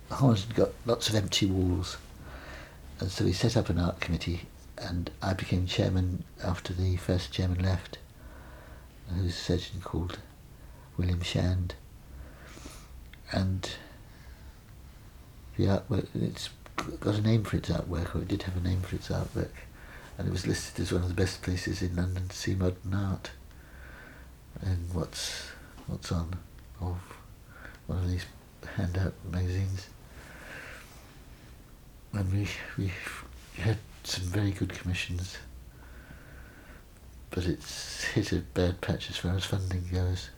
Holland had got lots of empty walls, and so we set up an art committee, and I became chairman after the first chairman left, who's a surgeon called William Shand. And the artwork, it's got a name for its artwork, or it did have a name for its artwork, and it was listed as one of the best places in London to see modern art. And what's on of one of these handout magazines. And we had some very good commissions, but it's hit a bad patch as far as funding goes.